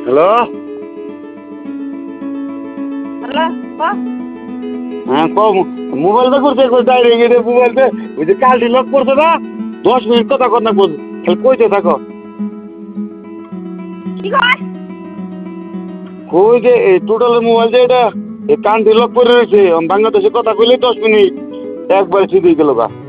Hello. Hello হ্যাঁ কও, মোবাইলটা করছে ডাইরেক্ট এটা মোবাইলটা ওই যে কালটি লক করছে না, 10 মিনিট কথা কর না, খালি কইতে থাকো। কি কয়? কই যে এই টোটালের মোবাইল যে এটা এই কানটি লক করে রয়েছে, বাংলাদেশে কথা কইলেই 10 মিনিট একবার সিধে গেল গা।